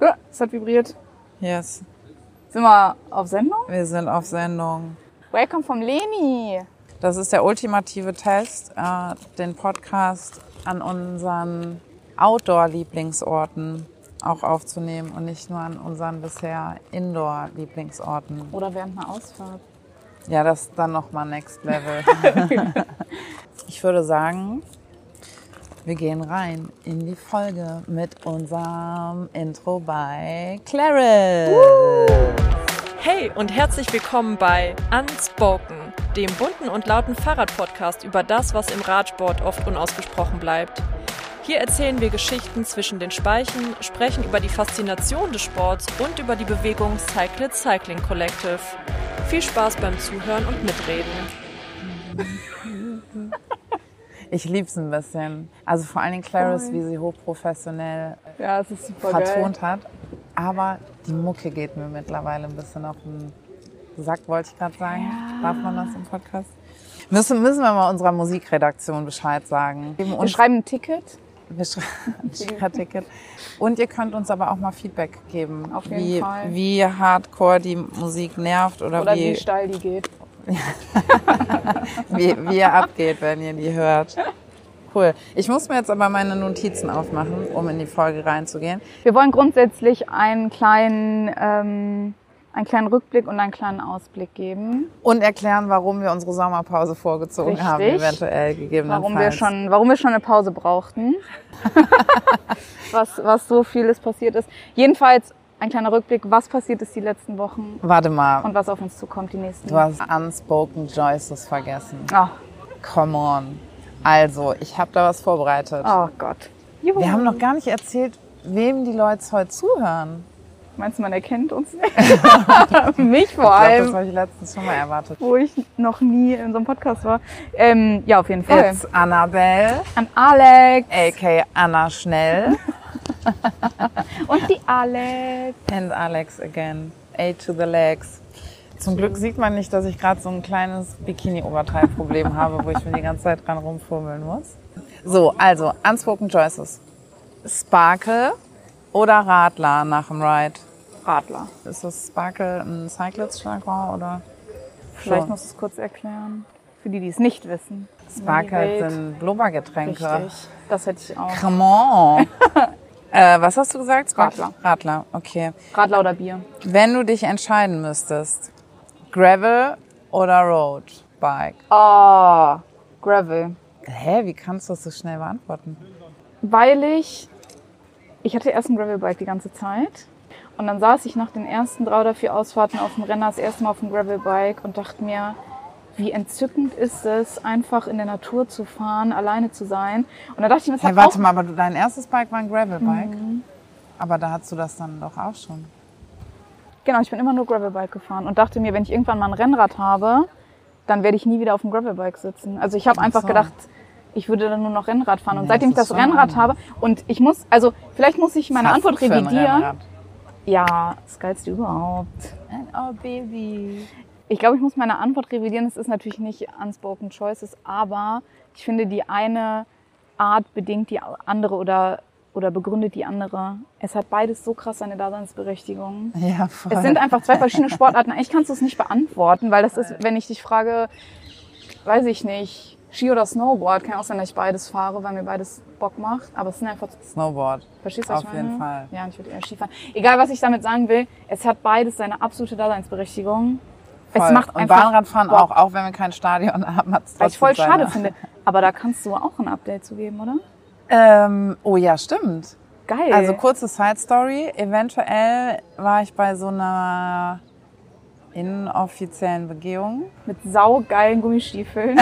Es hat vibriert. Yes. Sind wir auf Sendung? Wir sind auf Sendung. Welcome vom Leni. Das ist der ultimative Test, den Podcast an unseren Outdoor-Lieblingsorten auch aufzunehmen und nicht nur an unseren bisher Indoor-Lieblingsorten. Oder während einer Ausfahrt. Ja, das ist dann nochmal Next Level. Ich würde sagen, wir gehen rein in die Folge mit unserem Intro bei Claris. Hey und herzlich willkommen bei Unspoken, dem bunten und lauten Fahrradpodcast über das, was im Radsport oft unausgesprochen bleibt. Hier erzählen wir Geschichten zwischen den Speichen, sprechen über die Faszination des Sports und über die Bewegung Cyclid Cycling Collective. Viel Spaß beim Zuhören und Mitreden. Ich lieb's ein bisschen. Also vor allen Dingen Claris, wie sie hochprofessionell Ja, es ist super vertont hat. Aber die Mucke geht mir mittlerweile ein bisschen auf den Sack, wollte ich gerade sagen. Ja. Darf man das im Podcast? Müssen wir mal unserer Musikredaktion Bescheid sagen. Wir schreiben ein Ticket. Wir schreiben ein Ticket. Und ihr könnt uns aber auch mal Feedback geben, auf jeden Fall. Wie hardcore die Musik nervt oder wie steil die geht. wie ihr abgeht, wenn ihr die hört. Cool. Ich muss mir jetzt aber meine Notizen aufmachen, um in die Folge reinzugehen. Wir wollen grundsätzlich einen kleinen Rückblick und einen kleinen Ausblick geben. Und erklären, warum wir unsere Sommerpause vorgezogen haben, eventuell gegebenenfalls. Warum wir schon eine Pause brauchten. was so vieles passiert ist. Jedenfalls ein kleiner Rückblick, was passiert ist die letzten Wochen. Warte mal. Und was auf uns zukommt die nächsten Wochen. Du hast Unspoken Joyces vergessen. Oh. Come on. Also, ich habe da was vorbereitet. Oh Gott. Juhu. Wir haben noch gar nicht erzählt, wem die Leute heute zuhören. Meinst du, man erkennt uns nicht? Mich vor allem. Das habe ich letztens schon mal erwartet. Wo ich noch nie in so einem Podcast war. Ja, auf jeden Fall. It's Annabelle. An Alex. A.k.a. Anna Schnell. Und die Alex. And Alex again. A to the legs. Zum Glück sieht man nicht, dass ich gerade so ein kleines Bikini-Oberteilproblem habe, wo ich mir die ganze Zeit dran rumfummeln muss. So, also, Unspoken Choices. Sparkle oder Radler nach dem Ride? Radler. Ist das Sparkle ein Cyclist-Jargon oder? Vielleicht musst du es kurz erklären. Für die, die es nicht wissen. Sparkle sind Blubbergetränke. Richtig, das hätte ich auch. Come on. Was hast du gesagt? Radler. Radler, okay. Radler oder Bier. Wenn du dich entscheiden müsstest, Gravel oder Roadbike? Oh, Gravel. Hä, wie kannst du das so schnell beantworten? Weil ich hatte erst ein Gravelbike die ganze Zeit. Und dann saß ich nach den ersten 3 oder 4 Ausfahrten auf dem Renner das erste Mal auf dem Gravelbike und dachte mir, wie entzückend ist es, einfach in der Natur zu fahren, alleine zu sein. Und da dachte ich mir, hey, warte mal, aber dein erstes Bike war ein Gravelbike? Mhm. Aber da hattest du das dann doch auch schon. Genau, ich bin immer nur Gravelbike gefahren und dachte mir, wenn ich irgendwann mal ein Rennrad habe, dann werde ich nie wieder auf dem Gravelbike sitzen. Also ich habe einfach gedacht, ich würde dann nur noch Rennrad fahren. Und seitdem ich das Rennrad habe und vielleicht muss ich meine Antwort revidieren. Ja, das Geilste überhaupt. Oh, Baby. Ich glaube, ich muss meine Antwort revidieren. Es ist natürlich nicht Unspoken Choices, aber ich finde, die eine Art bedingt die andere oder begründet die andere. Es hat beides so krass seine Daseinsberechtigung. Ja, voll. Es sind einfach 2 verschiedene Sportarten. Eigentlich kannst du es nicht beantworten, weil das ist, wenn ich dich frage, weiß ich nicht, Ski oder Snowboard, kann auch sein, dass ich beides fahre, weil mir beides Bock macht. Aber es sind einfach... Snowboard. Verstehst du, was ich meine? Auf jeden Fall. Ja, ich würde eher Skifahren. Egal, was ich damit sagen will, es hat beides seine absolute Daseinsberechtigung. Voll. Es macht und einfach Bahnradfahren auch wenn wir kein Stadion haben, hat es trotzdem was ich voll schade finde. Aber da kannst du auch ein Update zu geben, oder? Oh ja, stimmt. Geil. Also kurze Side-Story. Eventuell war ich bei so einer inoffiziellen Begehung. Mit saugeilen Gummistiefeln.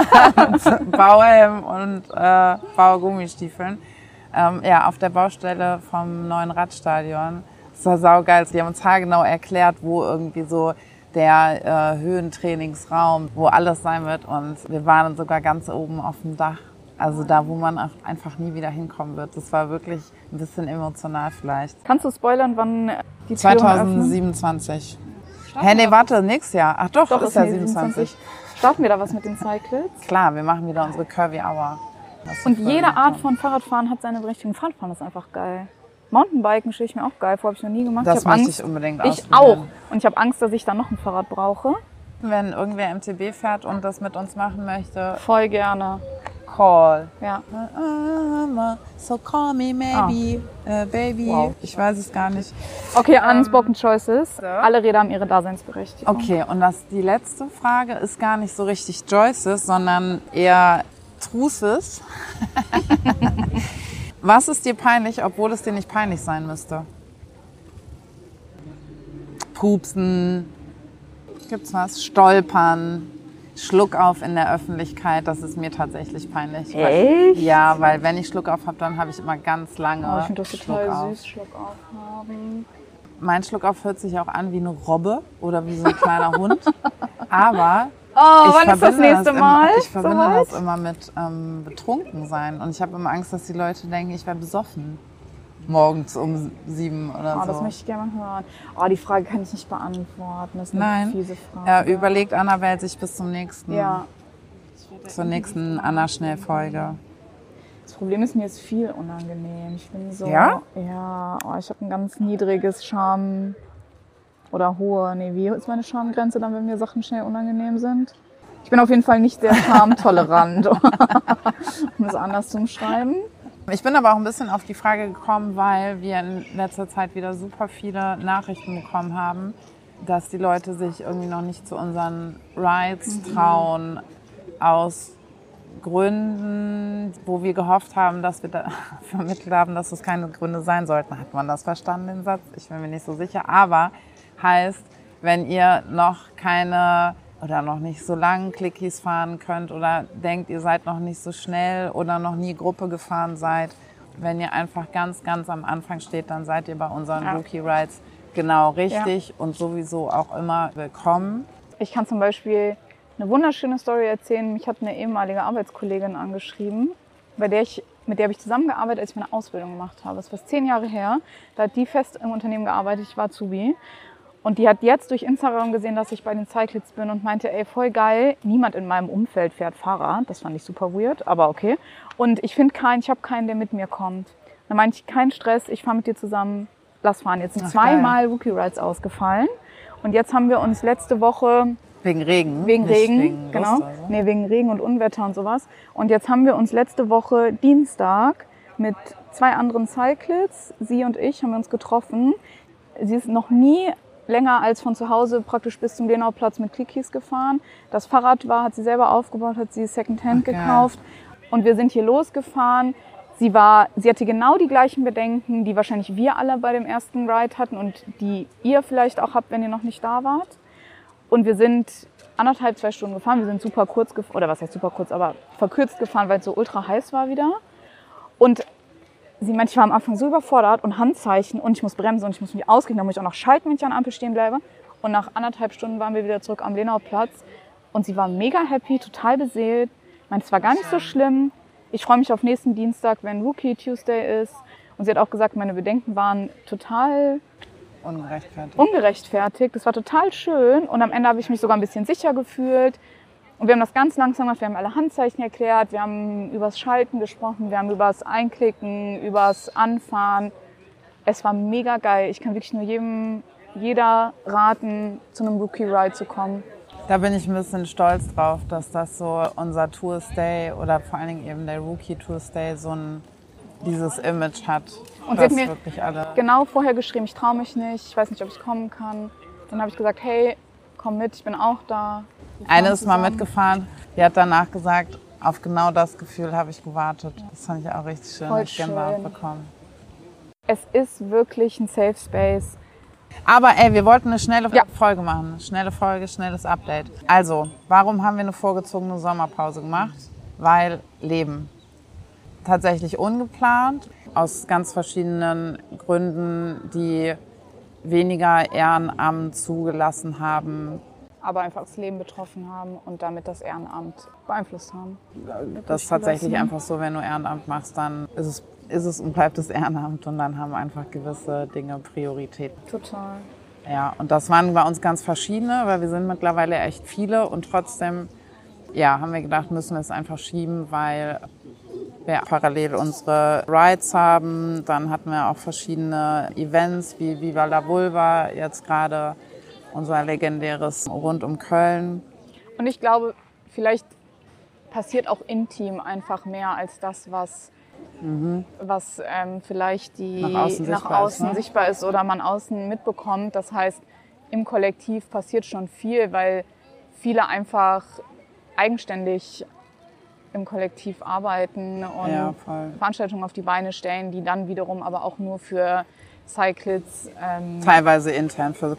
Bauhelm und Baugumistiefeln. Auf der Baustelle vom neuen Radstadion. Das war saugeil. Die haben uns haargenau erklärt, wo irgendwie so der Höhentrainingsraum, wo alles sein wird. Und wir waren dann sogar ganz oben auf dem Dach. Also da, wo man auch einfach nie wieder hinkommen wird. Das war wirklich ein bisschen emotional vielleicht. Kannst du spoilern, wann die Türen 2027. Hä, nee, warte, nächstes Jahr. Ach doch ist ja 27. Starten wir da was mit den Cyclids? Klar, wir machen wieder unsere Curvy Hour. Und jede Art von Fahrradfahren hat seine Berechtigung. Fahrradfahren ist einfach geil. Mountainbiken stelle ich mir auch geil vor, habe ich noch nie gemacht. Das ich habe möchte Angst. ich unbedingt Ich ausprobieren. auch. Und ich habe Angst, dass ich dann noch ein Fahrrad brauche. Wenn irgendwer MTB fährt und das mit uns machen möchte, Voll gerne. call. Ja. So call me maybe, baby. Wow. Ich weiß es gar nicht. Okay, Unspoken Choices. Alle Räder haben ihre Daseinsberechtigung. Okay, und die letzte Frage ist gar nicht so richtig Joyces, sondern eher Truces. Was ist dir peinlich, obwohl es dir nicht peinlich sein müsste? Pupsen, gibt's was? Stolpern, Schluck auf in der Öffentlichkeit, das ist mir tatsächlich peinlich. Echt? Ja, weil wenn ich Schluck auf habe, dann habe ich immer ganz lange Oh, ich finde das total Schluck auf. süß, Schluck auf haben. Mein Schluck auf hört sich auch an wie eine Robbe oder wie so ein kleiner Hund. Aber Oh, wann ist das nächste Mal? Ich verbinde Soweit? das immer mit betrunken sein. Und ich habe immer Angst, dass die Leute denken, ich wäre besoffen. Morgens um 7 oder Oh, so. das möchte ich gerne mal hören. Oh, die Frage kann ich nicht beantworten. Das ist eine Nein. fiese Frage. Überlegt Annabelle sich bis zum nächsten, Ja. zur nächsten Anna-Schnell-Folge. Das Problem ist, mir ist viel unangenehm. Ich bin so... Ja? Ja, oh, ich habe ein ganz niedriges Scham... Oder hohe... Nee, wie ist meine Schamgrenze dann, wenn mir Sachen schnell unangenehm sind? Ich bin auf jeden Fall nicht sehr schamtolerant, um es anders zu umschreiben. Ich bin aber auch ein bisschen auf die Frage gekommen, weil wir in letzter Zeit wieder super viele Nachrichten bekommen haben, dass die Leute sich irgendwie noch nicht zu unseren Rides trauen, aus Gründen, wo wir gehofft haben, dass wir da vermittelt haben, dass das keine Gründe sein sollten. Hat man das verstanden, den Satz? Ich bin mir nicht so sicher. Aber heißt, wenn ihr noch keine oder noch nicht so lang Clickies fahren könnt oder denkt, ihr seid noch nicht so schnell oder noch nie Gruppe gefahren seid, wenn ihr einfach ganz, ganz am Anfang steht, dann seid ihr bei unseren Rookie Rides genau richtig und sowieso auch immer willkommen. Ich kann zum Beispiel eine wunderschöne Story erzählen. Mich hat eine ehemalige Arbeitskollegin angeschrieben, mit der habe ich zusammengearbeitet, als ich meine Ausbildung gemacht habe. Das war 10 Jahre her. Da hat die fest im Unternehmen gearbeitet, ich war Azubi. Und die hat jetzt durch Instagram gesehen, dass ich bei den Cyclists bin und meinte, ey, voll geil, niemand in meinem Umfeld fährt Fahrrad. Das fand ich super weird, aber okay. Und ich habe keinen, der mit mir kommt. Dann meinte ich, kein Stress, ich fahre mit dir zusammen, lass fahren. Jetzt sind 2-mal Rookie Rides ausgefallen. Und jetzt haben wir uns letzte Woche... Wegen Regen? Wegen nicht Regen, wegen Lust genau. oder so. Nee, wegen Regen und Unwetter und sowas. Und jetzt haben wir uns letzte Woche Dienstag mit 2 anderen Cyclists, sie und ich, haben wir uns getroffen. Sie ist noch nie länger als von zu Hause praktisch bis zum Lenauplatz mit Clickies gefahren. Das Fahrrad hat sie selber aufgebaut, hat sie Secondhand gekauft. Und wir sind hier losgefahren. Sie hatte genau die gleichen Bedenken, die wahrscheinlich wir alle bei dem ersten Ride hatten und die ihr vielleicht auch habt, wenn ihr noch nicht da wart. Und wir sind 1,5, 2 Stunden gefahren. Wir sind super kurz gefahren, oder was heißt super kurz, aber verkürzt gefahren, weil es so ultra heiß war wieder. Und sie meinte, ich war am Anfang so überfordert und Handzeichen und ich muss bremsen und ich muss mich ausgehen, dann muss ich auch noch schalten, wenn ich an der Ampel stehen bleibe. Und nach 1,5 Stunden waren wir wieder zurück am Lenauplatz und sie war mega happy, total beseelt. Ich meinte, es war gar nicht so schlimm. Ich freue mich auf nächsten Dienstag, wenn Rookie Tuesday ist. Und sie hat auch gesagt, meine Bedenken waren total ungerechtfertigt. Das war total schön und am Ende habe ich mich sogar ein bisschen sicher gefühlt. Und wir haben das ganz langsam gemacht, wir haben alle Handzeichen erklärt, wir haben übers Schalten gesprochen, wir haben übers Einklicken, übers Anfahren. Es war mega geil. Ich kann wirklich nur jeder raten, zu einem Rookie Ride zu kommen. Da bin ich ein bisschen stolz drauf, dass das so unser Tour Stay oder vor allen Dingen eben der Rookie Tour Stay dieses Image hat. Und sie hat mir wirklich alle genau vorher geschrieben, ich traue mich nicht, ich weiß nicht, ob ich kommen kann. Dann habe ich gesagt, hey, komm mit, ich bin auch da. Eine ist mal mitgefahren, die hat danach gesagt, auf genau das Gefühl habe ich gewartet. Das fand ich auch richtig schön, Voll ich Gänsehaut bekommen. Es ist wirklich ein Safe Space. Aber wir wollten eine schnelle Folge machen. Schnelle Folge, schnelles Update. Also, warum haben wir eine vorgezogene Sommerpause gemacht? Weil Leben. Tatsächlich ungeplant, aus ganz verschiedenen Gründen, die weniger Ehrenamt zugelassen haben. Aber einfach das Leben betroffen haben und damit das Ehrenamt beeinflusst haben. Das ist tatsächlich einfach so, wenn du Ehrenamt machst, dann ist es und bleibt es Ehrenamt und dann haben einfach gewisse Dinge Priorität. Total. Ja, und das waren bei uns ganz verschiedene, weil wir sind mittlerweile echt viele und trotzdem haben wir gedacht, müssen wir es einfach schieben, weil wir parallel unsere Rides haben. Dann hatten wir auch verschiedene Events wie Viva la Vulva, jetzt gerade unser legendäres rund um Köln. Und ich glaube, vielleicht passiert auch im Team einfach mehr als das, was vielleicht nach außen sichtbar ist oder man außen mitbekommt. Das heißt, im Kollektiv passiert schon viel, weil viele einfach eigenständig im Kollektiv arbeiten und Veranstaltungen auf die Beine stellen, die dann wiederum aber auch nur für Cyclists teilweise intern für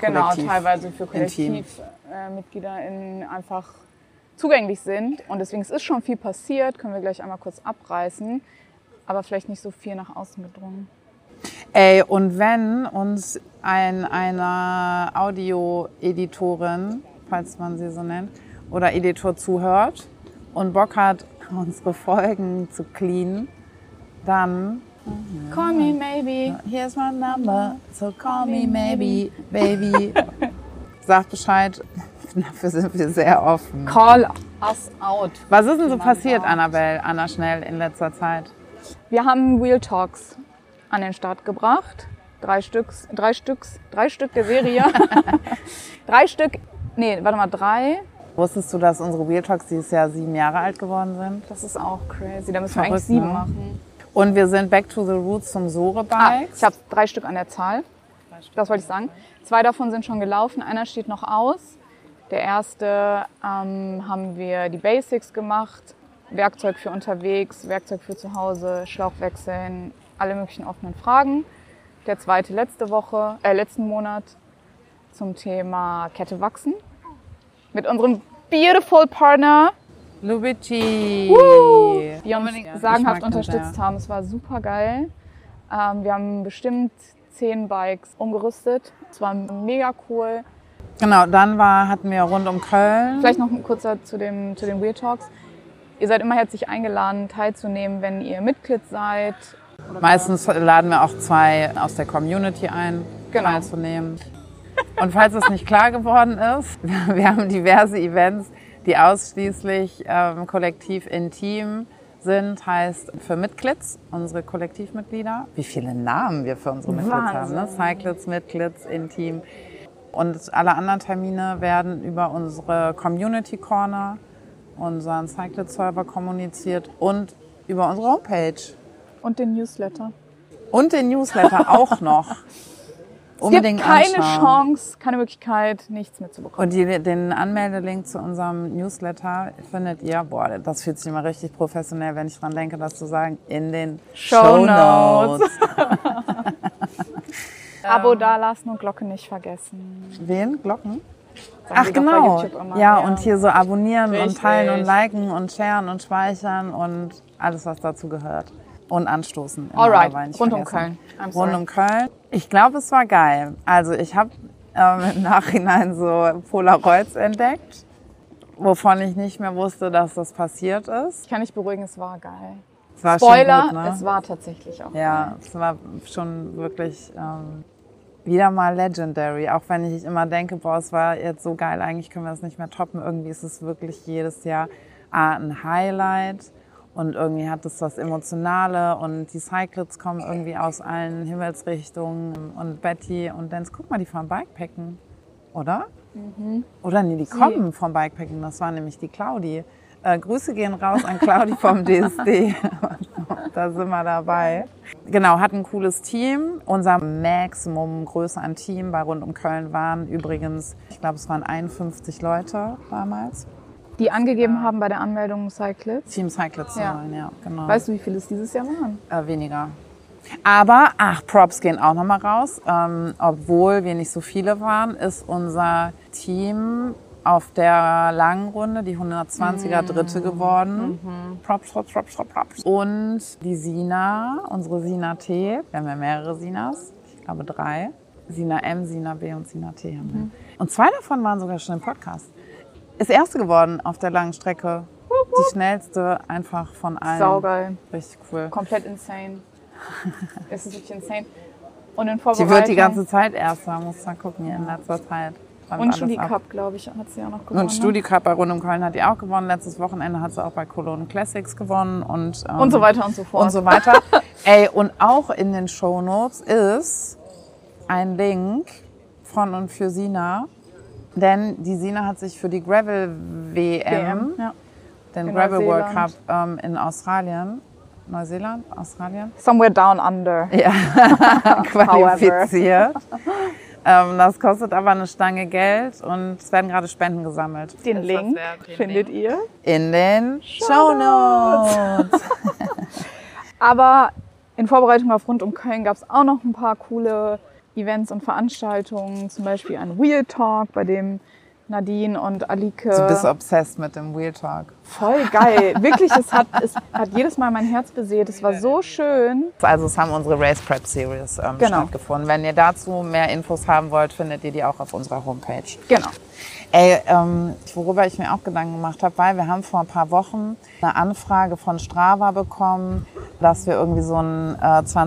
KollektivmitgliederInnen einfach zugänglich sind. Und deswegen es ist schon viel passiert, können wir gleich einmal kurz abreißen, aber vielleicht nicht so viel nach außen gedrungen. Und wenn uns eine Audio-Editorin, falls man sie so nennt, oder Editor zuhört und Bock hat, unsere Folgen zu cleanen, dann Call me maybe. Here's my number, so call me maybe, baby. Sag Bescheid, dafür sind wir sehr offen. Call us out. Was ist denn so passiert, Anna Schnell, in letzter Zeit? Wir haben Wheel Talks an den Start gebracht. 3 Stück der Serie. 3. Wusstest du, dass unsere Wheel Talks dieses Jahr 7 Jahre alt geworden sind? Das ist auch crazy. Da müssen wir eigentlich 7 machen. Und wir sind back to the roots zum Sore-Bike. Ich habe 3 Stück an der Zahl. Das wollte ich sagen. 2 davon sind schon gelaufen. Einer steht noch aus. Der erste haben wir die Basics gemacht. Werkzeug für unterwegs, Werkzeug für zu Hause, Schlauch wechseln, alle möglichen offenen Fragen. Der zweite letzten Monat zum Thema Kette wachsen. Mit unserem beautiful Partner Lubici, die uns sagenhaft unterstützt haben. Es war super geil. Wir haben bestimmt 10 Bikes umgerüstet. Es war mega cool. Genau, dann hatten wir rund um Köln. Vielleicht noch ein kurzer zu den Wheel Talks. Ihr seid immer herzlich eingeladen, teilzunehmen, wenn ihr Mitglied seid. Meistens laden wir auch 2 aus der Community ein, teilzunehmen. Und falls es nicht klar geworden ist, wir haben diverse Events, die ausschließlich kollektiv intim sind, heißt für Mitglieds, unsere Kollektivmitglieder. Wie viele Namen wir für unsere Mitglieds haben, ne? Cyclists, Mitglieds, Intim. Und alle anderen Termine werden über unsere Community Corner, unseren Cyclid-Server kommuniziert und über unsere Homepage. Und den Newsletter. Und den Newsletter auch noch. Es gibt keine Chance, keine Möglichkeit, nichts mitzubekommen. Und den Anmeldelink zu unserem Newsletter findet ihr, das fühlt sich immer richtig professionell, wenn ich dran denke, das zu sagen, in den Shownotes. Abo dalassen und Glocke nicht vergessen. Wen? Glocken? Ach genau, ja, und hier so abonnieren und teilen und liken und sharen und speichern und alles, was dazu gehört. Und anstoßen. Alright, rund um Köln. Rund um Köln. Ich glaube, es war geil. Also ich habe im Nachhinein so Polaroids entdeckt, wovon ich nicht mehr wusste, dass das passiert ist. Ich kann dich beruhigen, es war geil. Es war Spoiler, schon gut, ne? Es war tatsächlich auch geil. Ja, es war schon wirklich wieder mal legendary. Auch wenn ich immer denke, es war jetzt so geil, eigentlich können wir das nicht mehr toppen. Irgendwie ist es wirklich jedes Jahr ein Highlight. Und irgendwie hat es was Emotionale und die Cyclists kommen irgendwie aus allen Himmelsrichtungen. Und Betty und Dance, guck mal, die fahren Bikepacken, oder? Mhm. Oder nee, die kommen vom Bikepacken, das war nämlich die Claudi. Grüße gehen raus an Claudi vom DSD. Da sind wir dabei. Genau, hat ein cooles Team. Unser Maximum Größe an Team bei rund um Köln waren übrigens, ich glaube, es waren 51 Leute damals. Die angegeben haben bei der Anmeldung Cyclists? Team Cyclists ja, genau. Weißt du, wie viele es dieses Jahr waren? Weniger. Aber, Props gehen auch nochmal raus. Obwohl wir nicht so viele waren, ist unser Team auf der langen Runde, die 120er Dritte geworden. Props. Und die Sina, unsere Sina T, wir haben ja mehrere Sinas, ich glaube 3. Sina M, Sina B und Sina T haben wir. Und 2 davon waren sogar schon im Podcast. Ist Erste geworden auf der langen Strecke. Die schnellste einfach von allen. Saugeil. Richtig cool. Komplett insane. Es ist wirklich insane. Und in Vorbereitung. Sie wird die ganze Zeit Erster, muss man gucken hier in letzter Zeit. Und Studi Cup, glaube ich, hat sie auch noch gewonnen. Und Studi Cup bei Rund um Köln hat die auch gewonnen. Letztes Wochenende hat sie auch bei Cologne Classics gewonnen. Und so weiter und so fort. Und so weiter. Und auch in den Shownotes ist ein Link von und für Sina. Denn die Sina hat sich für die Gravel-WM, den Gravel World Cup in Australien, Neuseeland, Australien? Somewhere down under. Ja, qualifiziert. Das kostet aber eine Stange Geld und es werden gerade Spenden gesammelt. Den Link findet ihr in den Shownotes. Aber in Vorbereitung auf Rund um Köln gab es auch noch ein paar coole Events und Veranstaltungen, zum Beispiel ein Wheel Talk, bei dem Nadine und Alike... Du bist obsessed mit dem Wheel Talk. Voll geil. Wirklich, es hat jedes Mal mein Herz beseelt. Es war so schön. Also es haben unsere Race Prep Series stattgefunden. Wenn ihr dazu mehr Infos haben wollt, findet ihr die auch auf unserer Homepage. Genau. Worüber ich mir auch Gedanken gemacht habe, weil wir haben vor ein paar Wochen eine Anfrage von Strava bekommen, dass wir irgendwie so einen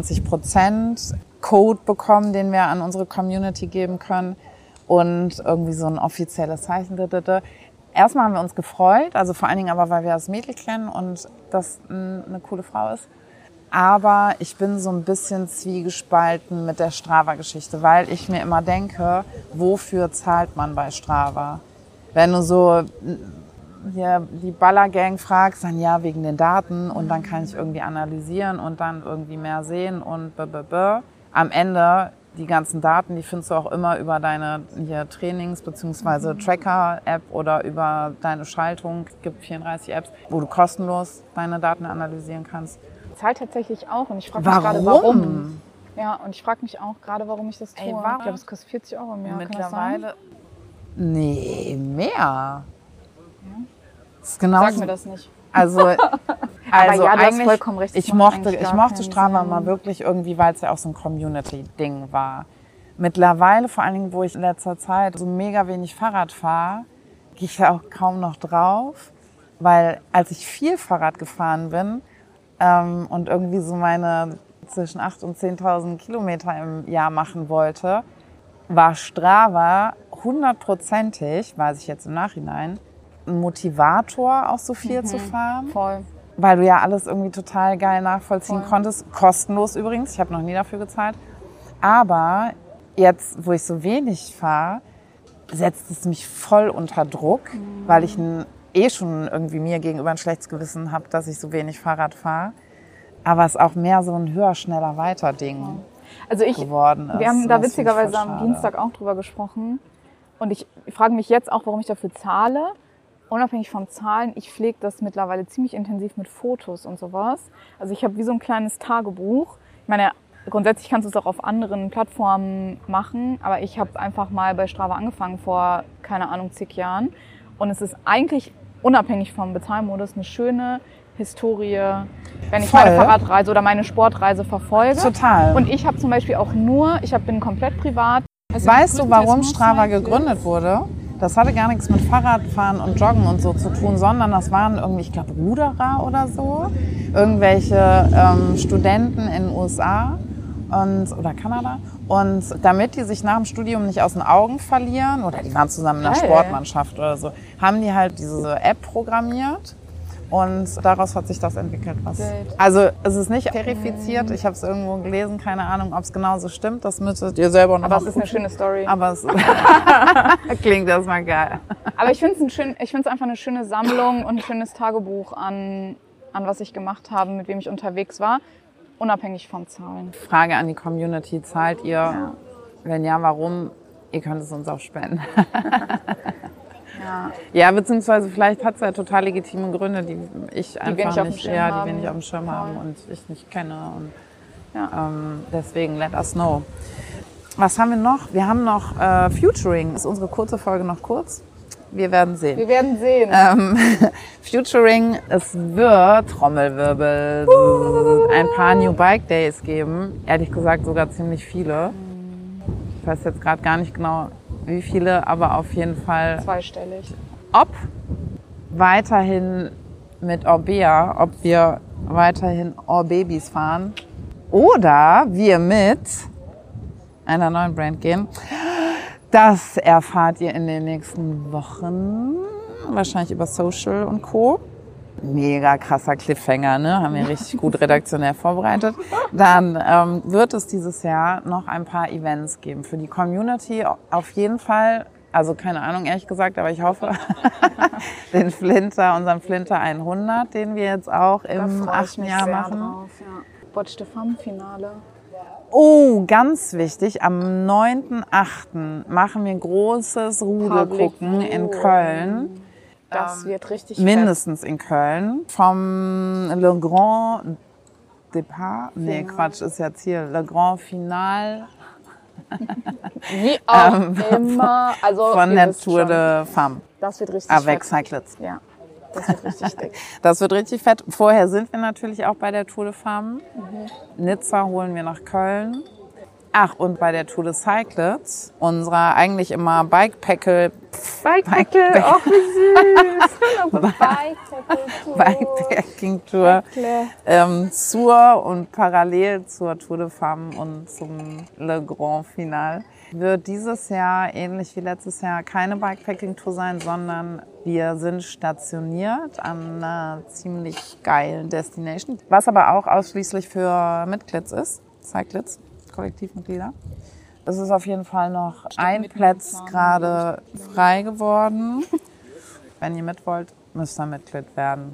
20% Code bekommen, den wir an unsere Community geben können. Und irgendwie so ein offizielles Zeichen. Erstmal haben wir uns gefreut, also vor allen Dingen aber, weil wir das Mädel kennen und das eine coole Frau ist. Aber ich bin so ein bisschen zwiegespalten mit der Strava-Geschichte, weil ich mir immer denke, wofür zahlt man bei Strava? Wenn du so hier die Ballergang fragst, dann ja, wegen den Daten und dann kann ich irgendwie analysieren und dann irgendwie mehr sehen und am Ende die ganzen Daten, die findest du auch immer über deine Trainings- bzw. Tracker-App oder über deine Schaltung. Es gibt 34 Apps, wo du kostenlos deine Daten analysieren kannst. Zahlt tatsächlich auch und ich frage mich gerade, warum. Ja, und ich frage mich auch gerade, warum ich das tue. Ich glaube, es kostet 40 € im Jahr. Mittlerweile. Nee, mehr. Ja. Das ist genauso. Sag mir das nicht. Also ja, eigentlich, vollkommen recht. Ich mochte Strava mal wirklich irgendwie, weil es ja auch so ein Community-Ding war. Mittlerweile, vor allen Dingen, wo ich in letzter Zeit so mega wenig Fahrrad fahre, gehe ich ja auch kaum noch drauf, weil als ich viel Fahrrad gefahren bin und irgendwie so meine zwischen 8.000 und 10.000 Kilometer im Jahr machen wollte, war Strava 100%, weiß ich jetzt im Nachhinein, ein Motivator, auch so viel zu fahren. Voll. Weil du ja alles irgendwie total geil nachvollziehen konntest. Kostenlos übrigens, ich habe noch nie dafür gezahlt. Aber jetzt, wo ich so wenig fahre, setzt es mich voll unter Druck, weil ich schon irgendwie mir gegenüber ein schlechtes Gewissen habe, dass ich so wenig Fahrrad fahre. Aber es ist auch mehr so ein höher, schneller, weiter Ding geworden ist. Wir haben da witzigerweise am Dienstag auch drüber gesprochen. Und ich frage mich jetzt auch, warum ich dafür zahle. Unabhängig vom Zahlen, ich pflege das mittlerweile ziemlich intensiv mit Fotos und sowas. Also ich habe wie so ein kleines Tagebuch. Ich meine, grundsätzlich kannst du es auch auf anderen Plattformen machen, aber ich habe einfach mal bei Strava angefangen vor, keine Ahnung, zig Jahren. Und es ist eigentlich unabhängig vom Bezahlmodus eine schöne Historie, wenn ich meine Fahrradreise oder meine Sportreise verfolge. Total. Und ich habe zum Beispiel auch bin komplett privat. Weißt du, warum Strava gegründet wurde? Das hatte gar nichts mit Fahrradfahren und Joggen und so zu tun, sondern das waren irgendwie, ich glaube, Ruderer oder so. Irgendwelche Studenten in den USA oder Kanada. Und damit die sich nach dem Studium nicht aus den Augen verlieren, oder die waren zusammen in einer Sportmannschaft oder so, haben die halt diese App programmiert. Und daraus hat sich das entwickelt. Also es ist nicht verifiziert. Ich habe es irgendwo gelesen, keine Ahnung, ob es genauso stimmt. Das müsstet ihr selber noch Aber es ist eine schöne Story. Aber es klingt erstmal geil. Aber ich finde es einfach eine schöne Sammlung und ein schönes Tagebuch an was ich gemacht habe, mit wem ich unterwegs war, unabhängig vom Zahlen. Frage an die Community, zahlt ihr? Ja. Wenn ja, warum? Ihr könnt es uns auch spenden. Ja, beziehungsweise vielleicht hat es ja total legitime Gründe, die ich einfach nicht auf dem Schirm haben und ich nicht kenne. Und deswegen let us know. Was haben wir noch? Wir haben noch Futuring. Ist unsere kurze Folge noch kurz? Wir werden sehen. Futuring, es wird, Trommelwirbel, ein paar New Bike Days geben. Ehrlich gesagt sogar ziemlich viele. Ich weiß jetzt gerade gar nicht genau, wie viele, aber auf jeden Fall zweistellig. Ob weiterhin mit Orbea, ob wir weiterhin Orbabys fahren oder wir mit einer neuen Brand gehen. Das erfahrt ihr in den nächsten Wochen, wahrscheinlich über Social und Co. Mega krasser Cliffhanger, ne? Haben wir richtig gut redaktionell vorbereitet. Dann wird es dieses Jahr noch ein paar Events geben für die Community. Auf jeden Fall, also keine Ahnung, ehrlich gesagt, aber ich hoffe, unseren Flinter 100, den wir jetzt auch im 8. Jahr machen. Drauf, ja. Watch the Fun-Finale. Oh, ganz wichtig, am 9.8. machen wir großes Rudelgucken in Köln. Das wird richtig mindestens fett. In Köln. Vom Le Grand Départ. Nee, Quatsch, ist ja Ziel. Le Grand Final. Wie auch immer. Also, von der Tour de Femme. Das wird richtig Avec fett. Cyclist. Ja, das wird richtig dick. Das wird richtig fett. Vorher sind wir natürlich auch bei der Tour de Femme. Nizza holen wir nach Köln. Ach, und bei der Tour de Cyclist, unserer eigentlich immer Bikepackle, ach wie süß. Bikepacking-Tour zur und parallel zur Tour de Femme und zum Le Grand Final wird dieses Jahr, ähnlich wie letztes Jahr, keine Bikepacking-Tour sein, sondern wir sind stationiert an einer ziemlich geilen Destination, was aber auch ausschließlich für Mitglieds ist, Cyclists. Kollektivmitglieder. Es ist auf jeden Fall noch ein Platz gerade frei geworden. Wenn ihr mit wollt, müsst ihr Mitglied werden.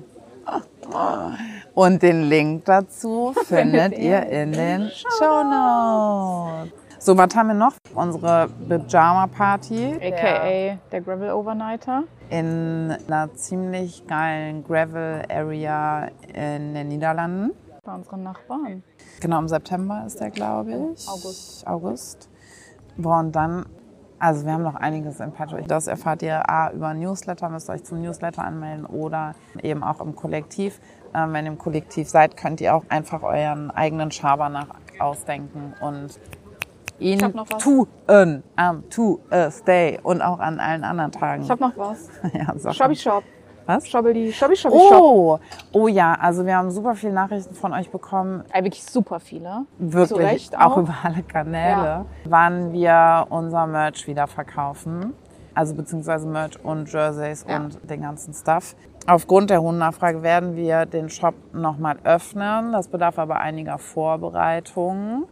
Und den Link dazu findet ihr in den Shownotes. So, was haben wir noch? Unsere Pyjama-Party. A.k.a. der Gravel-Overnighter. In einer ziemlich geilen Gravel-Area in den Niederlanden. Bei unseren Nachbarn. Genau, im September ist der, glaube ich. August. Boah, und dann, also wir haben noch einiges in petto. Das erfahrt ihr über Newsletter, müsst ihr euch zum Newsletter anmelden oder eben auch im Kollektiv. Wenn ihr im Kollektiv seid, könnt ihr auch einfach euren eigenen Schabernack ausdenken und ihn tun am Tuesday und auch an allen anderen Tagen. Ich hab noch was. Ja, Shoppi Shop. Was? Shoppi Shop. Oh ja, also wir haben super viele Nachrichten von euch bekommen. Wirklich super viele. Wirklich, zu Recht auch über alle Kanäle. Ja. Wann wir unser Merch wieder verkaufen. Also beziehungsweise Merch und Jerseys und den ganzen Stuff. Aufgrund der hohen Nachfrage werden wir den Shop nochmal öffnen. Das bedarf aber einiger Vorbereitungen.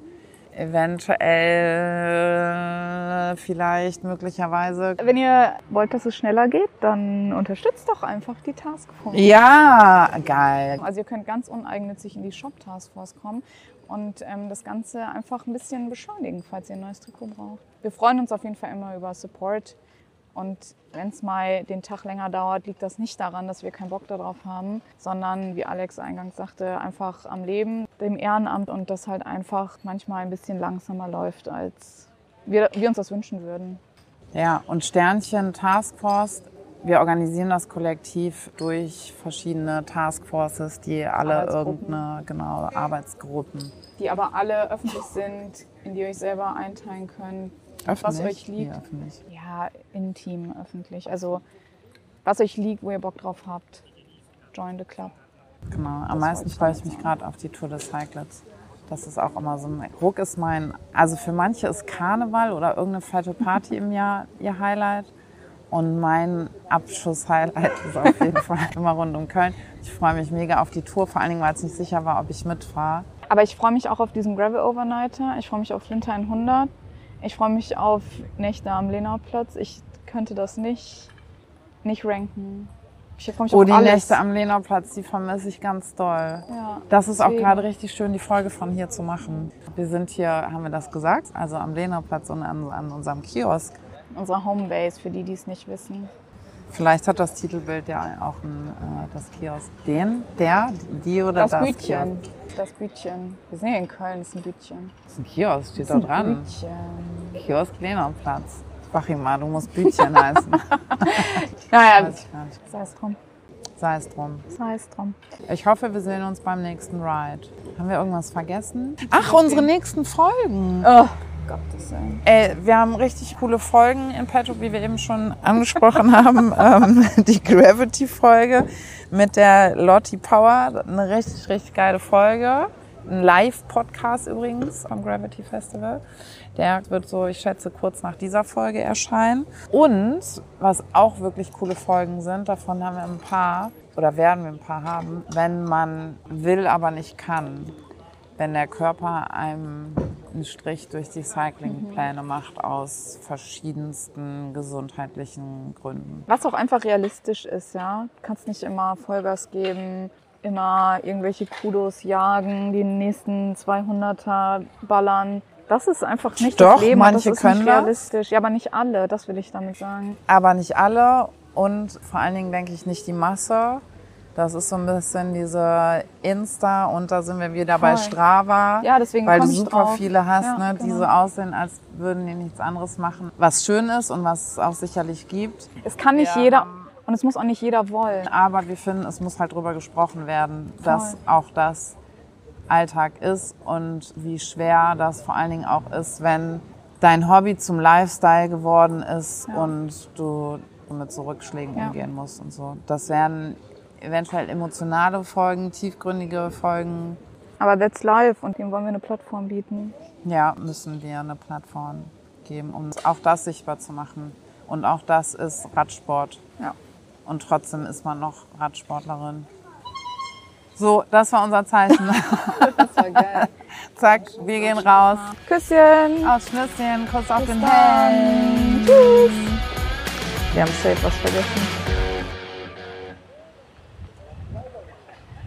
Eventuell, vielleicht, möglicherweise. Wenn ihr wollt, dass es schneller geht, dann unterstützt doch einfach die Taskforce. Ja, geil. Also ihr könnt ganz uneigennützig in die Shop-Taskforce kommen und das Ganze einfach ein bisschen beschleunigen, falls ihr ein neues Trikot braucht. Wir freuen uns auf jeden Fall immer über Support. Und wenn es mal den Tag länger dauert, liegt das nicht daran, dass wir keinen Bock darauf haben, sondern, wie Alex eingangs sagte, einfach am Leben, dem Ehrenamt und das halt einfach manchmal ein bisschen langsamer läuft, als wir uns das wünschen würden. Ja, und Sternchen Taskforce, wir organisieren das Kollektiv durch verschiedene Taskforces, die alle irgendeine, Arbeitsgruppen. Die aber alle öffentlich sind, in die ihr euch selber einteilen könnt. Öffentlich? Was euch liegt. Ja, intim, öffentlich. Also, was euch liegt, wo ihr Bock drauf habt. Join the club. Genau, am meisten freue ich mich gerade auf die Tour des Cyclists. Das ist auch immer so ein Ruck ist also für manche ist Karneval oder irgendeine fette Party im Jahr ihr Highlight. Und mein Abschuss-Highlight ist auf jeden Fall immer rund um Köln. Ich freue mich mega auf die Tour, vor allen Dingen, weil es nicht sicher war, ob ich mitfahre. Aber ich freue mich auch auf diesen Gravel-Overnighter. Ich freue mich auf Flinter 100. Ich freue mich auf Nächte am Lenauplatz. Ich könnte das nicht ranken. Ich freue mich auf die alles. Nächte am Lenauplatz, die vermisse ich ganz doll. Ja, das ist auch gerade richtig schön, die Folge von hier zu machen. Wir sind hier, haben wir das gesagt, also am Lenauplatz und an unserem Kiosk. Unsere Homebase, für die es nicht wissen. Vielleicht hat das Titelbild ja auch das Kiosk. Die oder das Bütchen. Das Bütchen. Wir sind hier in Köln, das ist ein Bütchen. Das ist ein Kiosk, steht da dran. Bütchen. Kiosk Lenauplatz. Sag ich mal, du musst Bütchen heißen. Naja, sei es drum. Sei es drum. Sei es drum. Ich hoffe, wir sehen uns beim nächsten Ride. Haben wir irgendwas vergessen? Ach, unsere nächsten Folgen. Oh, Gottes Willen. Wir haben richtig coole Folgen in petto, wie wir eben schon angesprochen haben. Die Gravity-Folge mit der Lotti Power. Eine richtig, richtig geile Folge. ein Live-Podcast übrigens vom Gravity Festival. Der wird so, ich schätze, kurz nach dieser Folge erscheinen. Und was auch wirklich coole Folgen sind, davon haben wir ein paar oder werden wir ein paar haben, wenn man will, aber nicht kann. Wenn der Körper einem einen Strich durch die Cyclingpläne macht aus verschiedensten gesundheitlichen Gründen. Was auch einfach realistisch ist, ja. Du kannst nicht immer Vollgas geben, immer irgendwelche Kudos jagen, die nächsten 200er ballern. Das ist einfach nicht Doch, das Leben. manche das ist können nicht realistisch. Ja, aber nicht alle, das will ich damit sagen. Aber nicht alle und vor allen Dingen denke ich nicht die Masse. Das ist so ein bisschen diese Insta und da sind wir wieder bei Strava, ja, deswegen weil du komm ich super drauf. viele hast, Ja, ne, die so aussehen, als würden die nichts anderes machen. Was schön ist und was es auch sicherlich gibt. Es kann nicht jeder und es muss auch nicht jeder wollen. Aber wir finden, es muss halt drüber gesprochen werden, dass auch das Alltag ist und wie schwer das vor allen Dingen auch ist, wenn dein Hobby zum Lifestyle geworden ist und du mit so Rückschlägen umgehen musst und so. Das wären eventuell emotionale Folgen, tiefgründige Folgen. Aber that's life und dem wollen wir eine Plattform bieten. Ja, müssen wir eine Plattform geben, um auch das sichtbar zu machen. Und auch das ist Radsport. Ja. Und trotzdem ist man noch Radsportlerin. So, das war unser Zeichen. Das war geil. Zack, wir gehen raus. Küsschen. Aus Schnüsschen, Kuss auf den dann. Hängen. Tschüss. Wir haben safe was vergessen.